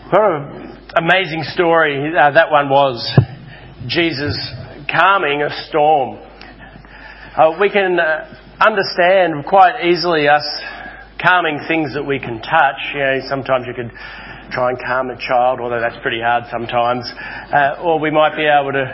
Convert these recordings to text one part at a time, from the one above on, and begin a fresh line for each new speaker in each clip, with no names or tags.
What an amazing story that one was. Jesus calming a storm. We can understand quite easily us calming things that we can touch. You know, sometimes you could try and calm a child, although that's pretty hard sometimes. Or we might be able to,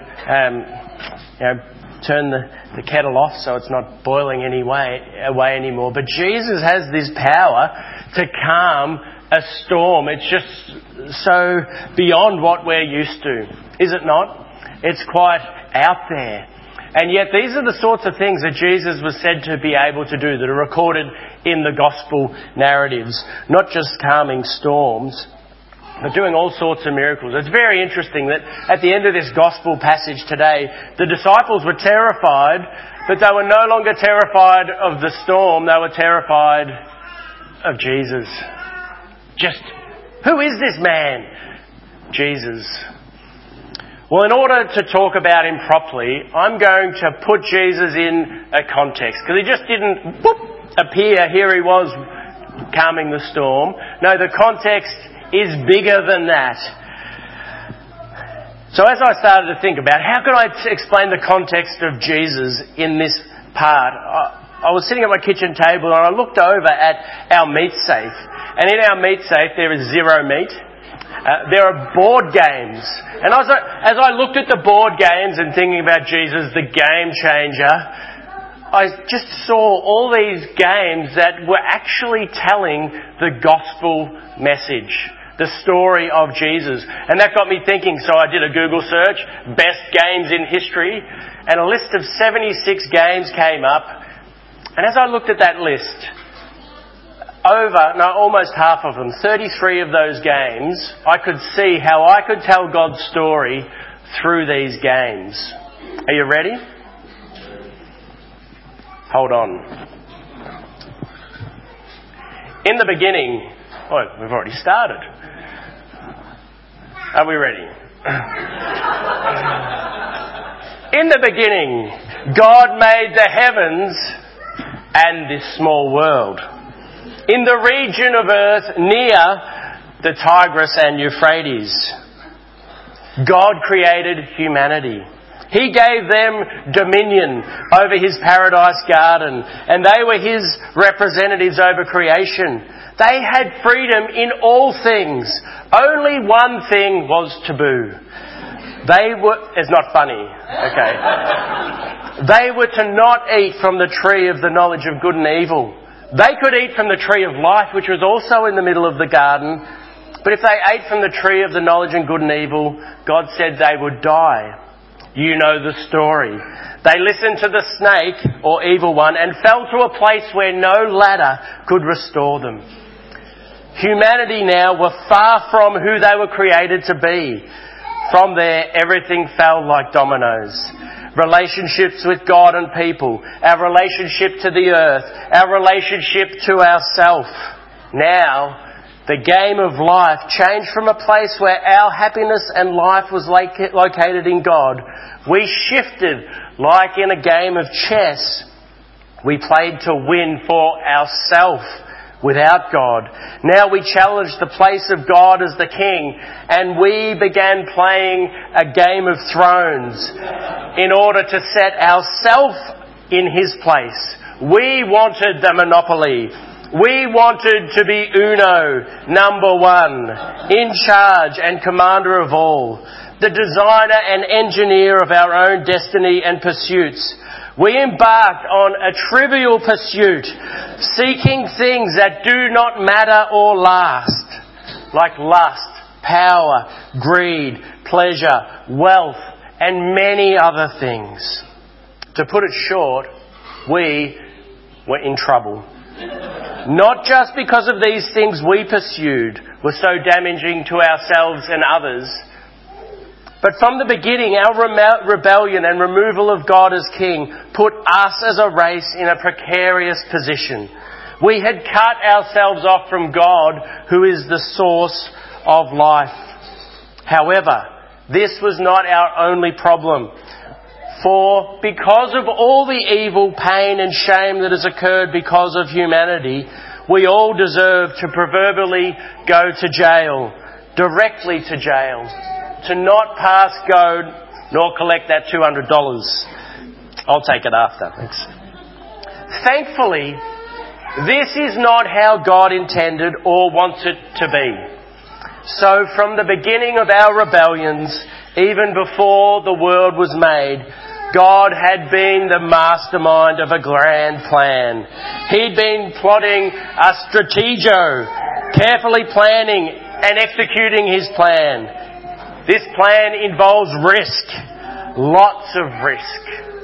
turn the kettle off so it's not boiling away anymore. But Jesus has this power to calm a storm. It's just so beyond what we're used to, is it not? It's quite out there. And yet these are the sorts of things that Jesus was said to be able to do that are recorded in the gospel narratives. Not just calming storms, but doing all sorts of miracles. It's very interesting that at the end of this gospel passage today, the disciples were terrified, but they were no longer terrified of the storm. They were terrified of Jesus. Just, who is this man? Jesus. Well, in order to talk about him properly, I'm going to put Jesus in a context, because he just didn't appear. Here he was calming the storm. No, the context is bigger than that. So as I started to think about how could I explain the context of Jesus in this part, I was sitting at my kitchen table and I looked over at our meat safe. And in our meat safe there is zero meat. There are board games. And as I looked at the board games and thinking about Jesus, the game changer, I just saw all these games that were actually telling the gospel message, the story of Jesus. And that got me thinking, so I did a Google search, best games in history, and a list of 76 games came up. And as I looked at that list, almost half of them, 33 of those games, I could see how I could tell God's story through these games. Are you ready? Hold on. In the beginning... Oh, we've already started. Are we ready? In the beginning, God made the heavens and this small world. In the region of earth near the Tigris and Euphrates, God created humanity. He gave them dominion over his paradise garden, and they were his representatives over creation. They had freedom in all things. Only one thing was taboo. It's not funny, okay. They were to not eat from the tree of the knowledge of good and evil. They could eat from the tree of life, which was also in the middle of the garden. But if they ate from the tree of the knowledge of good and evil, God said they would die. You know the story. They listened to the snake, or evil one, and fell to a place where no ladder could restore them. Humanity now were far from who they were created to be. From there, everything fell like dominoes. Relationships with God and people, our relationship to the earth, our relationship to ourself. Now, the game of life changed from a place where our happiness and life was located in God. We shifted like in a game of chess. We played to win for ourselves without God. Now we challenged the place of God as the king, and we began playing a game of thrones in order to set ourselves in his place. We wanted the monopoly. We wanted to be Uno, number one, in charge and commander of all, the designer and engineer of our own destiny and pursuits. We embarked on a trivial pursuit, seeking things that do not matter or last, like lust, power, greed, pleasure, wealth, and many other things. To put it short, we were in trouble. Not just because of these things we pursued were so damaging to ourselves and others, but from the beginning, our rebellion and removal of God as King put us as a race in a precarious position. We had cut ourselves off from God, who is the source of life. However, this was not our only problem. For because of all the evil, pain and shame that has occurred because of humanity, we all deserve to proverbially go to jail, directly to jail, to not pass go nor collect that $200. I'll take it after. Thanks. Thankfully, this is not how God intended or wants it to be. So from the beginning of our rebellions, even before the world was made, God had been the mastermind of a grand plan. He'd been plotting a strategio, carefully planning and executing his plan. This plan involves risk, lots of risk.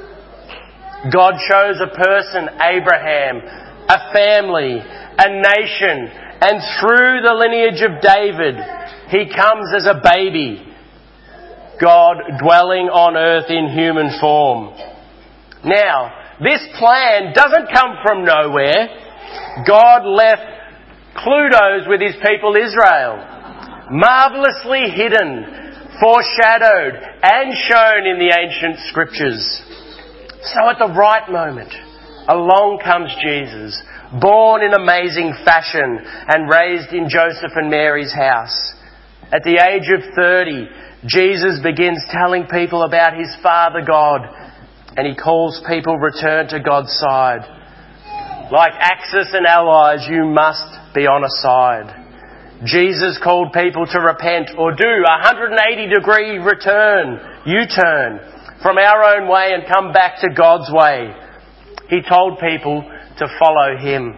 God chose a person, Abraham, a family, a nation, and through the lineage of David, he comes as a baby, God dwelling on earth in human form. Now, this plan doesn't come from nowhere. God left Cluedos with his people Israel, marvellously hidden, foreshadowed and shown in the ancient scriptures. So at the right moment, along comes Jesus, born in amazing fashion and raised in Joseph and Mary's house. At the age of 30, Jesus begins telling people about his Father God, and he calls people return to God's side. Like Axis and allies, you must be on a side. Jesus called people to repent or do a 180-degree U-turn from our own way and come back to God's way. He told people to follow him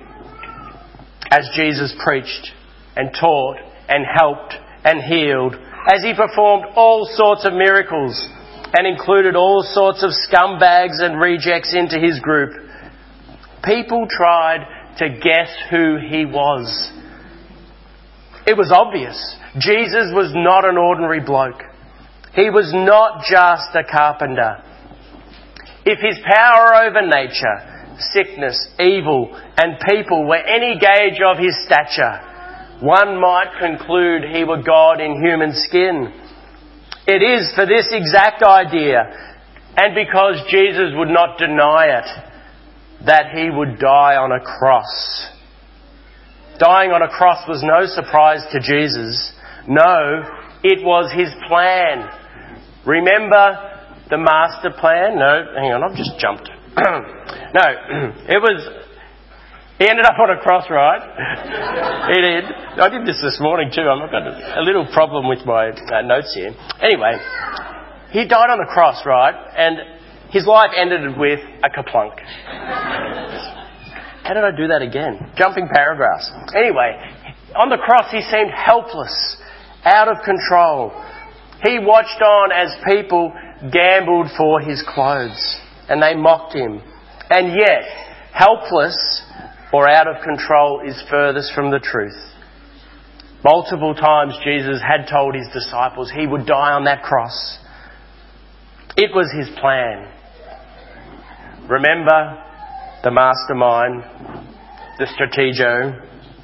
as Jesus preached and taught and helped and healed, as he performed all sorts of miracles and included all sorts of scumbags and rejects into his group. People tried to guess who he was. It was obvious. Jesus was not an ordinary bloke. He was not just a carpenter. If his power over nature, sickness, evil, and people were any gauge of his stature, one might conclude he were God in human skin. It is for this exact idea, and because Jesus would not deny it, that he would die on a cross. Dying on a cross was no surprise to Jesus. No, it was his plan. Remember the master plan? No, hang on, I've just jumped. No, it was... He ended up on a cross, right? He did. I did this morning too. I've got a little problem with my notes here. Anyway, he died on the cross, right? And his life ended with a kaplunk. How did I do that again? Jumping paragraphs. Anyway, on the cross he seemed helpless, out of control. He watched on as people gambled for his clothes and they mocked him. And yet, helpless or out of control is furthest from the truth. Multiple times Jesus had told his disciples he would die on that cross. It was his plan. Remember the mastermind, the strategio.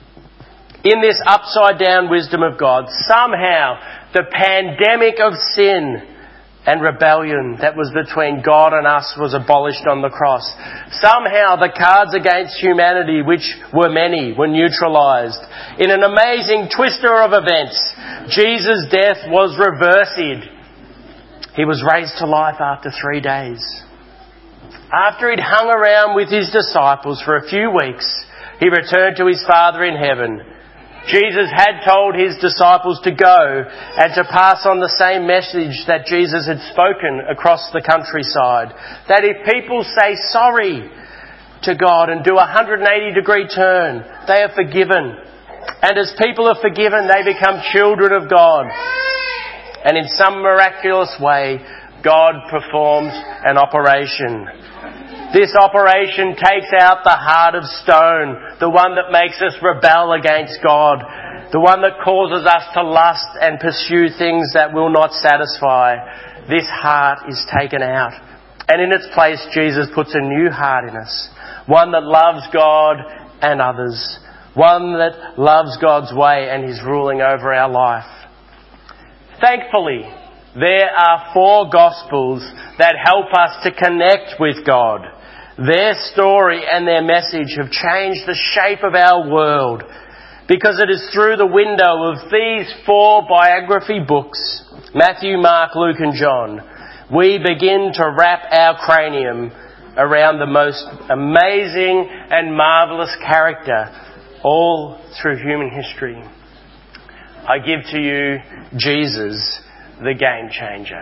In this upside down wisdom of God, somehow the pandemic of sin and rebellion that was between God and us was abolished on the cross. Somehow the cards against humanity, which were many, were neutralised. In an amazing twister of events, Jesus' death was reversed. He was raised to life after 3 days. After he'd hung around with his disciples for a few weeks, he returned to his Father in heaven. Jesus had told his disciples to go and to pass on the same message that Jesus had spoken across the countryside. That if people say sorry to God and do a 180-degree turn, they are forgiven. And as people are forgiven, they become children of God. And in some miraculous way, God performs an operation. This operation takes out the heart of stone, the one that makes us rebel against God, the one that causes us to lust and pursue things that will not satisfy. This heart is taken out. And in its place, Jesus puts a new heart in us, one that loves God and others, one that loves God's way and is ruling over our life. Thankfully, there are 4 Gospels that help us to connect with God. Their story and their message have changed the shape of our world. because it is through the window of these 4 biography books, Matthew, Mark, Luke and John, we begin to wrap our cranium around the most amazing and marvellous character all through human history. I give to you Jesus, the game changer.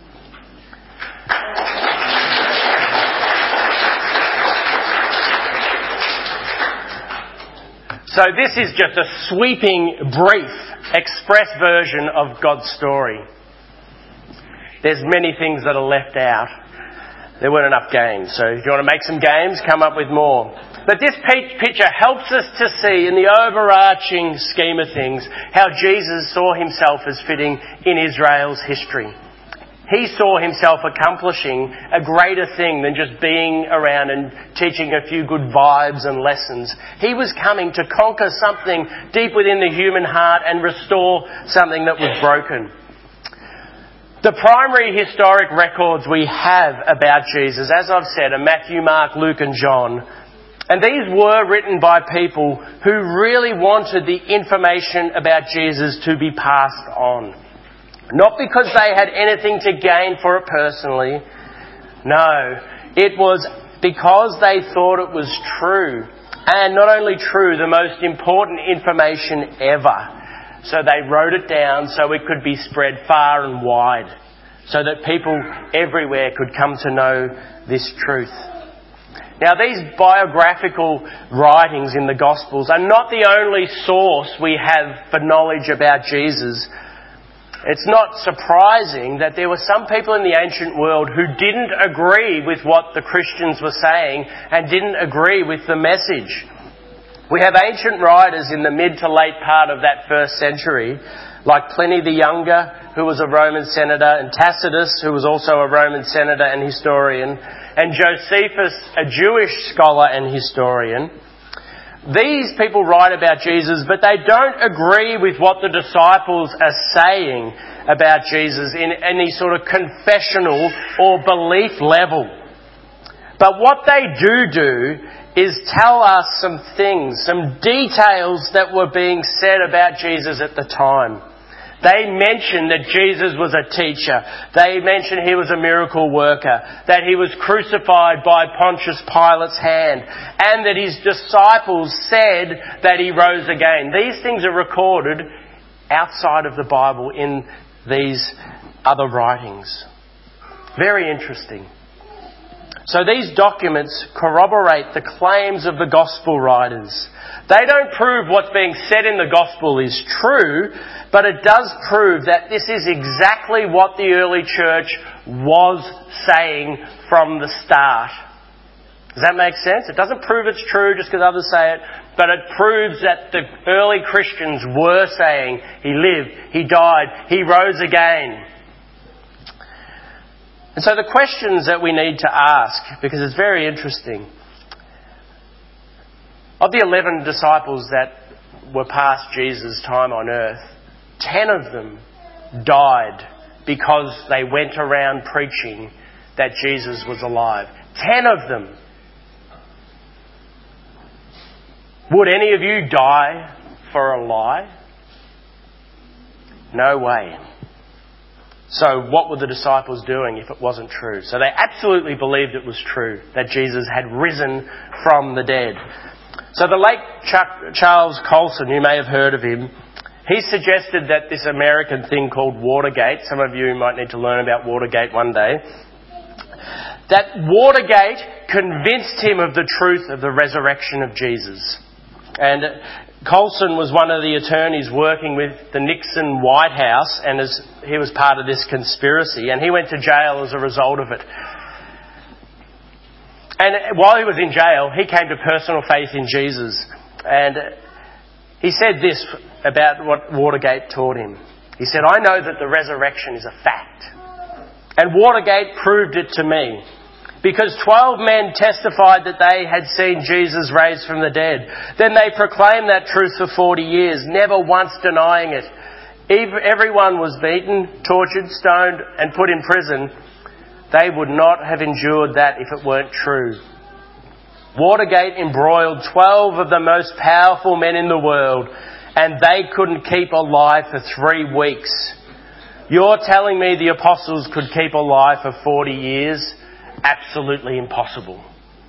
So this is just a sweeping, brief, express version of God's story. There's many things that are left out. There weren't enough games, so if you want to make some games, come up with more. But this picture helps us to see in the overarching scheme of things how Jesus saw himself as fitting in Israel's history. He saw himself accomplishing a greater thing than just being around and teaching a few good vibes and lessons. He was coming to conquer something deep within the human heart and restore something that was broken. The primary historic records we have about Jesus, as I've said, are Matthew, Mark, Luke and John. And these were written by people who really wanted the information about Jesus to be passed on. Not because they had anything to gain for it personally. No, it was because they thought it was true. And not only true, the most important information ever. So they wrote it down so it could be spread far and wide, so that people everywhere could come to know this truth. Now, these biographical writings in the Gospels are not the only source we have for knowledge about Jesus. It's not surprising that there were some people in the ancient world who didn't agree with what the Christians were saying and didn't agree with the message. We have ancient writers in the mid to late part of that first century, like Pliny the Younger, who was a Roman senator, and Tacitus, who was also a Roman senator and historian, and Josephus, a Jewish scholar and historian. These people write about Jesus, but they don't agree with what the disciples are saying about Jesus in any sort of confessional or belief level. But what they do is tell us some things, some details that were being said about Jesus at the time. They mention that Jesus was a teacher. They mention he was a miracle worker, that he was crucified by Pontius Pilate's hand, and that his disciples said that he rose again. These things are recorded outside of the Bible in these other writings. Very interesting. So these documents corroborate the claims of the gospel writers. They don't prove what's being said in the gospel is true, but it does prove that this is exactly what the early church was saying from the start. Does that make sense? It doesn't prove it's true just because others say it, but it proves that the early Christians were saying he lived, he died, he rose again. And so the questions that we need to ask, because it's very interesting, of the 11 disciples that were past Jesus' time on earth, 10 of them died because they went around preaching that Jesus was alive. 10 of them. Would any of you die for a lie? No way. So what were the disciples doing if it wasn't true? So they absolutely believed it was true, that Jesus had risen from the dead. So the late Charles Colson, you may have heard of him, he suggested that this American thing called Watergate, some of you might need to learn about Watergate one day, that Watergate convinced him of the truth of the resurrection of Jesus. And Colson was one of the attorneys working with the Nixon White House, and he was part of this conspiracy, and he went to jail as a result of it. And while he was in jail, he came to personal faith in Jesus. And he said this about what Watergate taught him. He said, "I know that the resurrection is a fact. And Watergate proved it to me. Because 12 men testified that they had seen Jesus raised from the dead. Then they proclaimed that truth for 40 years, never once denying it. Everyone was beaten, tortured, stoned and put in prison. They would not have endured that if it weren't true." Watergate embroiled 12 of the most powerful men in the world, and they couldn't keep alive for 3 weeks. You're telling me the apostles could keep alive for 40 years? Absolutely impossible.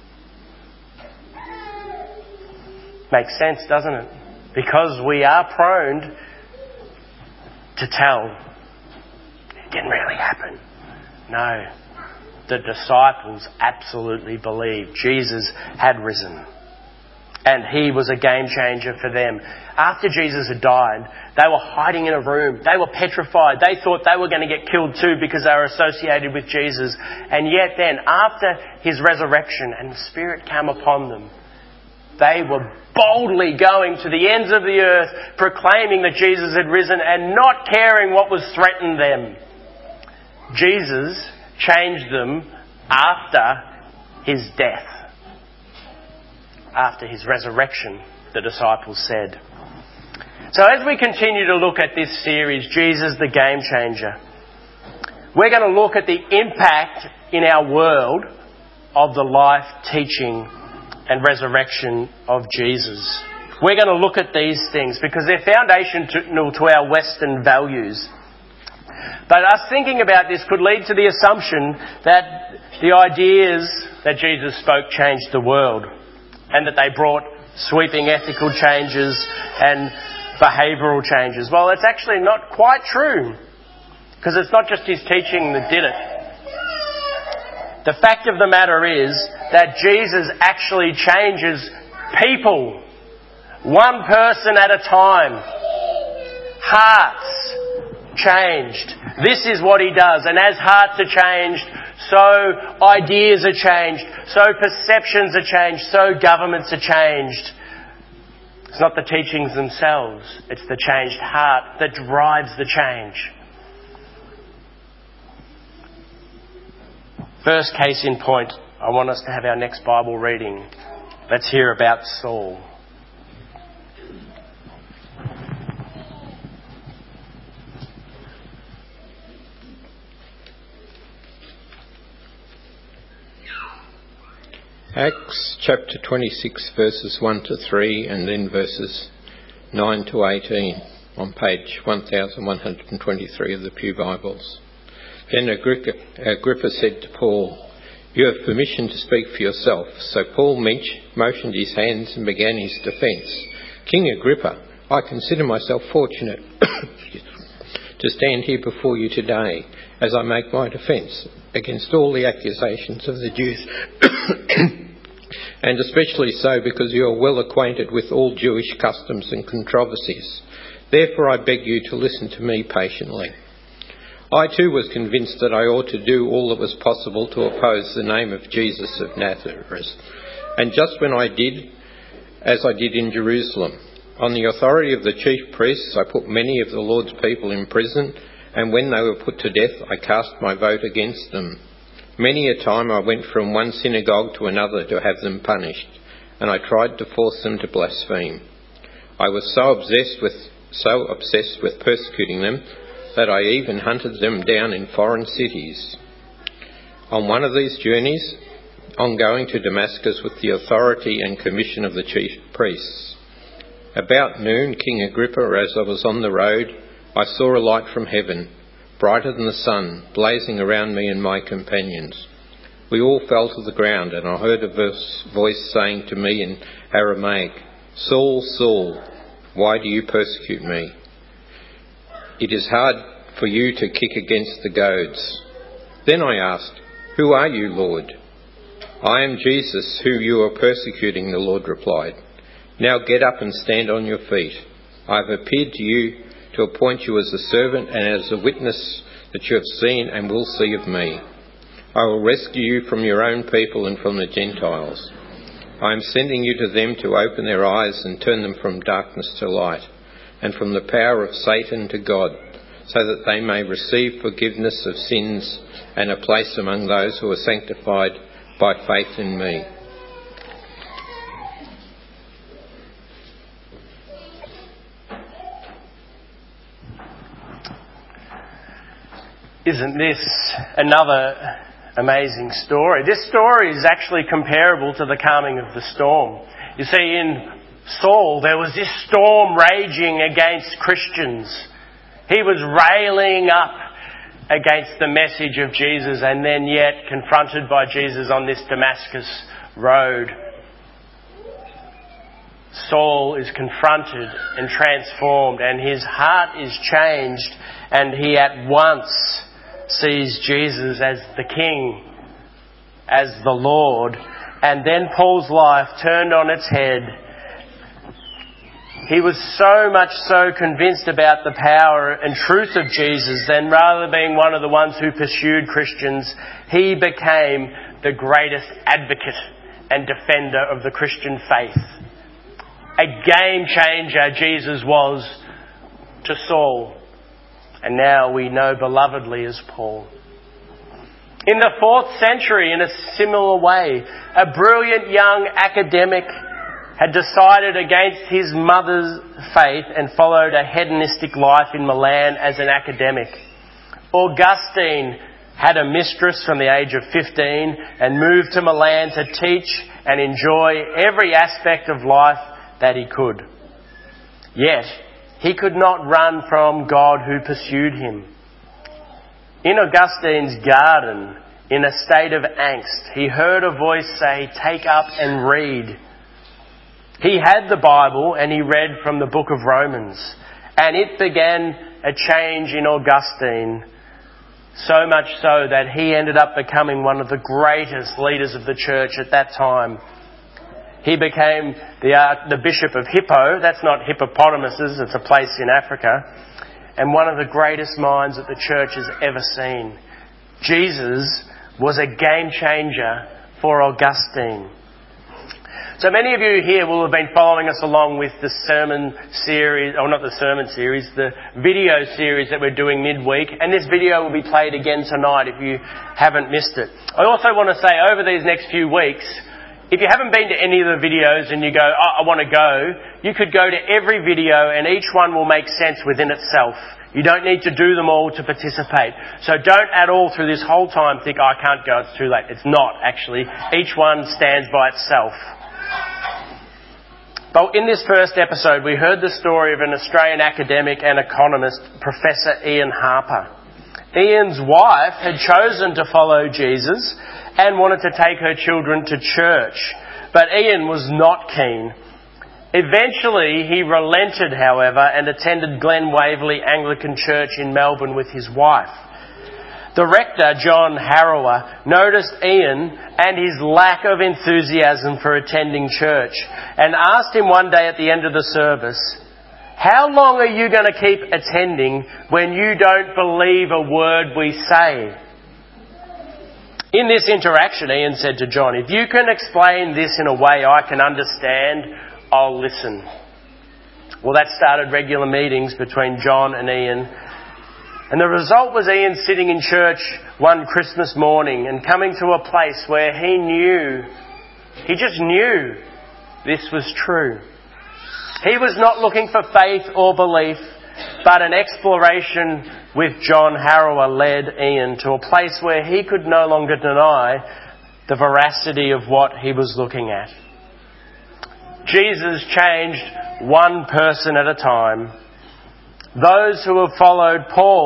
Makes sense, doesn't it? Because we are prone to tell, it didn't really happen. No. The disciples absolutely believed Jesus had risen. And he was a game changer for them. After Jesus had died, they were hiding in a room. They were petrified. They thought they were going to get killed too because they were associated with Jesus. And yet then, after his resurrection and the Spirit came upon them, they were boldly going to the ends of the earth, proclaiming that Jesus had risen and not caring what was threatening them. Jesus changed them after his death. After his resurrection, the disciples said. So as we continue to look at this series, Jesus the Game Changer, we're going to look at the impact in our world of the life, teaching and resurrection of Jesus. We're going to look at these things because they're foundational to our Western values. But us thinking about this could lead to the assumption that the ideas that Jesus spoke changed the world and that they brought sweeping ethical changes and behavioural changes. Well, it's actually not quite true because it's not just his teaching that did it. The fact of the matter is that Jesus actually changes people, one person at a time. Hearts changed. This is what he does. And as hearts are changed, so ideas are changed, so perceptions are changed, so governments are changed. It's not the teachings themselves, it's the changed heart that drives the change. First case in point, I want us to have our next Bible reading. Let's hear about Saul.
Acts chapter 26 verses 1 to 3 and then verses 9 to 18 on page 1123 of the Pew Bibles. Then Agrippa said to Paul, "You have permission to speak for yourself." So Paul motioned his hands and began his defence. "King Agrippa, I consider myself fortunate to stand here before you today as I make my defence against all the accusations of the Jews, and especially so because you are well acquainted with all Jewish customs and controversies. Therefore I beg you to listen to me patiently. I too was convinced that I ought to do all that was possible to oppose the name of Jesus of Nazareth. And just when I did, as I did in Jerusalem, on the authority of the chief priests, I put many of the Lord's people in prison, and when they were put to death, I cast my vote against them. Many a time I went from one synagogue to another to have them punished, and I tried to force them to blaspheme. I was so obsessed with persecuting them that I even hunted them down in foreign cities. On one of these journeys, on going to Damascus with the authority and commission of the chief priests, about noon, King Agrippa, as I was on the road, I saw a light from heaven, brighter than the sun, blazing around me and my companions. We all fell to the ground, and I heard a voice saying to me in Aramaic, 'Saul, Saul, why do you persecute me? It is hard for you to kick against the goads.' Then I asked, 'Who are you, Lord?' 'I am Jesus, who you are persecuting,' the Lord replied. 'Now get up and stand on your feet. I have appeared to you to appoint you as a servant and as a witness that you have seen and will see of me. I will rescue you from your own people and from the Gentiles. I am sending you to them to open their eyes and turn them from darkness to light, and from the power of Satan to God, so that they may receive forgiveness of sins and a place among those who are sanctified by faith in me.'"
Isn't this another amazing story. This story is actually comparable to the calming of the storm. You see, in Saul, there was this storm raging against Christians. He was railing up against the message of Jesus, and then yet confronted by Jesus on this Damascus road. Saul is confronted and transformed, and his heart is changed, and he at once sees Jesus as the King, as the Lord. And then Paul's life turned on its head. He was so much so convinced about the power and truth of Jesus, then rather than being one of the ones who pursued Christians, he became the greatest advocate and defender of the Christian faith. A game changer Jesus was to Saul, and now we know belovedly as Paul. In the 4th century, in a similar way, a brilliant young academic had decided against his mother's faith and followed a hedonistic life in Milan as an academic. Augustine had a mistress from the age of 15 and moved to Milan to teach and enjoy every aspect of life that he could. Yet, he could not run from God who pursued him. In Augustine's garden, in a state of angst, he heard a voice say, "Take up and read." He had the Bible and he read from the book of Romans, and it began a change in Augustine, so much so that he ended up becoming one of the greatest leaders of the church at that time. He became the Bishop of Hippo. That's not hippopotamuses, it's a place in Africa. And one of the greatest minds that the church has ever seen. Jesus was a game changer for Augustine. So many of you here will have been following us along with the sermon series, or not the sermon series, the video series that we're doing midweek. And this video will be played again tonight if you haven't missed it. I also want to say over these next few weeks, if you haven't been to any of the videos and you go, I want to go, you could go to every video and each one will make sense within itself. You don't need to do them all to participate. So don't at all through this whole time think, I can't go, it's too late. It's not, actually. Each one stands by itself. But in this first episode, we heard the story of an Australian academic and economist, Professor Ian Harper. Ian's wife had chosen to follow Jesus and wanted to take her children to church, but Ian was not keen. Eventually, he relented, however, and attended Glen Waverley Anglican Church in Melbourne with his wife. The rector, John Harrower, noticed Ian and his lack of enthusiasm for attending church and asked him one day at the end of the service, "How long are you going to keep attending when you don't believe a word we say?" In this interaction, Ian said to John, "If you can explain this in a way I can understand, I'll listen." Well, that started regular meetings between John and Ian. And the result was Ian sitting in church one Christmas morning and coming to a place where he just knew this was true. He was not looking for faith or belief, but an exploration with John Harrower led Ian to a place where he could no longer deny the veracity of what he was looking at. Jesus changed one person at a time. Those who have followed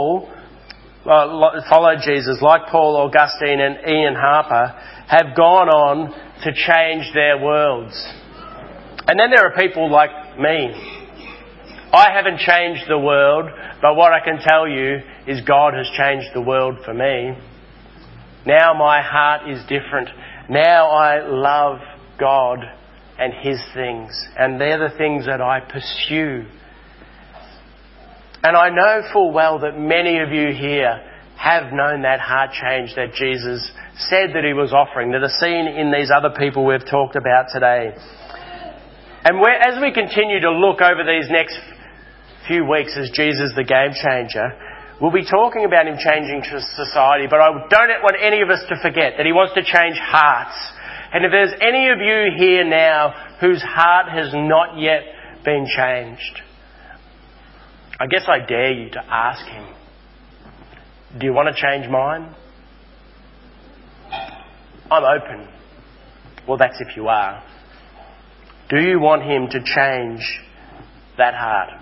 Jesus, like Paul, Augustine and Ian Harper, have gone on to change their worlds. And then there are people like me. I haven't changed the world, but what I can tell you is God has changed the world for me. Now my heart is different. Now I love God and His things, and they're the things that I pursue. And I know full well that many of you here have known that heart change that Jesus said that He was offering, that are seen in these other people we've talked about today. And as we continue to look over these next few weeks as Jesus the game changer, we'll be talking about Him changing society, but I don't want any of us to forget that He wants to change hearts. And if there's any of you here now whose heart has not yet been changed, I guess I dare you to ask Him, do you want to change mine? I'm open. Well, that's if you are. Do you want him to change that heart?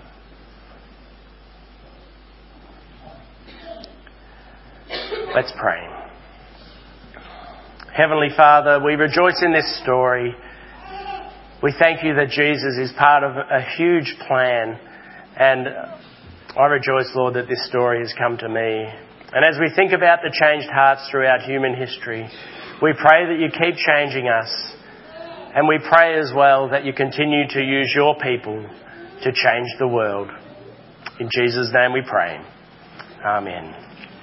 Let's pray. Heavenly Father, we rejoice in this story. We thank you that Jesus is part of a huge plan, and I rejoice, Lord, that this story has come to me. And as we think about the changed hearts throughout human history, we pray that you keep changing us, and we pray as well that you continue to use your people to change the world. In Jesus' name we pray. Amen.